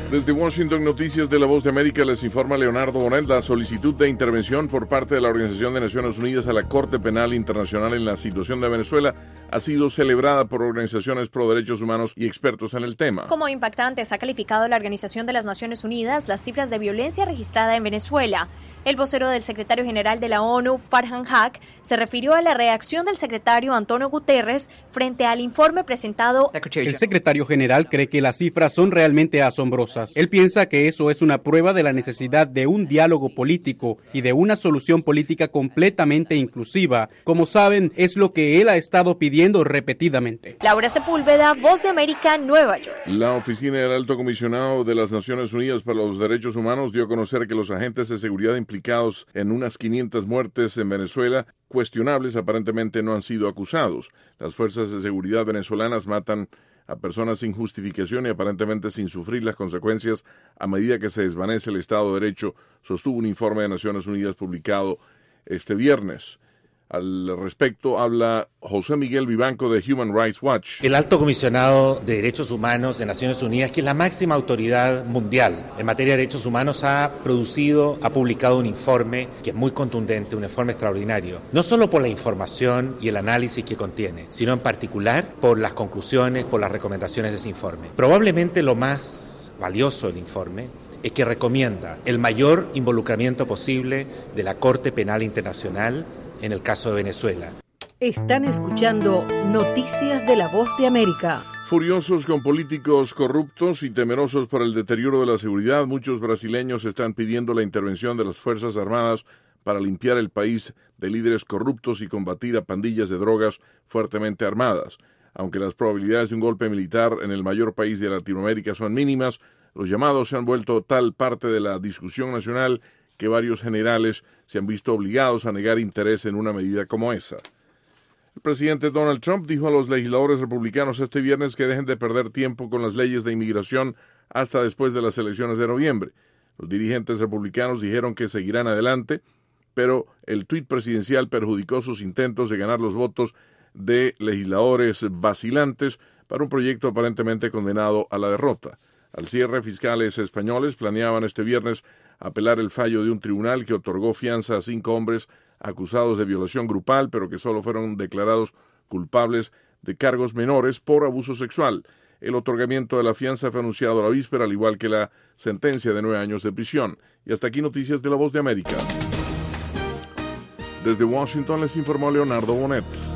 Desde Washington, Noticias de la Voz de América, les informa Leonardo Bonet. La solicitud de intervención por parte de la Organización de Naciones Unidas a la Corte Penal Internacional en la situación de Venezuela ha sido celebrada por organizaciones pro derechos humanos y expertos en el tema. Como impactantes ha calificado la Organización de las Naciones Unidas las cifras de violencia registrada en Venezuela. El vocero del secretario general de la ONU, Farhan Haq, se refirió a la reacción del secretario Antonio Guterres frente al informe presentado. El secretario general cree que las cifras son realmente asombrosas. Él piensa que eso es una prueba de la necesidad de un diálogo político y de una solución política completamente inclusiva. Como saben, es lo que él ha estado pidiendo repetidamente. Laura Sepúlveda, Voz de América, Nueva York. La Oficina del Alto Comisionado de las Naciones Unidas para los Derechos Humanos dio a conocer que los agentes de seguridad implicados en unas 500 muertes en Venezuela, cuestionables, aparentemente no han sido acusados. Las fuerzas de seguridad venezolanas matan a personas sin justificación y aparentemente sin sufrir las consecuencias a medida que se desvanece el Estado de Derecho, sostuvo un informe de Naciones Unidas publicado este viernes. Al respecto habla José Miguel Vivanco de Human Rights Watch. El Alto Comisionado de Derechos Humanos de Naciones Unidas, que es la máxima autoridad mundial en materia de derechos humanos, ha publicado un informe que es muy contundente, un informe extraordinario, no solo por la información y el análisis que contiene, sino en particular por las conclusiones, por las recomendaciones de ese informe. Probablemente lo más valioso del informe es que recomienda el mayor involucramiento posible de la Corte Penal Internacional en el caso de Venezuela. Están escuchando Noticias de la Voz de América. Furiosos con políticos corruptos y temerosos por el deterioro de la seguridad, muchos brasileños están pidiendo la intervención de las Fuerzas Armadas para limpiar el país de líderes corruptos y combatir a pandillas de drogas fuertemente armadas. Aunque las probabilidades de un golpe militar en el mayor país de Latinoamérica son mínimas, los llamados se han vuelto tal parte de la discusión nacional que varios generales se han visto obligados a negar interés en una medida como esa. El presidente Donald Trump dijo a los legisladores republicanos este viernes que dejen de perder tiempo con las leyes de inmigración hasta después de las elecciones de noviembre. Los dirigentes republicanos dijeron que seguirán adelante, pero el tuit presidencial perjudicó sus intentos de ganar los votos de legisladores vacilantes para un proyecto aparentemente condenado a la derrota. Al cierre, fiscales españoles planeaban este viernes apelar el fallo de un tribunal que otorgó fianza a 5 hombres acusados de violación grupal, pero que solo fueron declarados culpables de cargos menores por abuso sexual. El otorgamiento de la fianza fue anunciado a la víspera, al igual que la sentencia de 9 años de prisión. Y hasta aquí Noticias de la Voz de América. Desde Washington les informó Leonardo Bonet.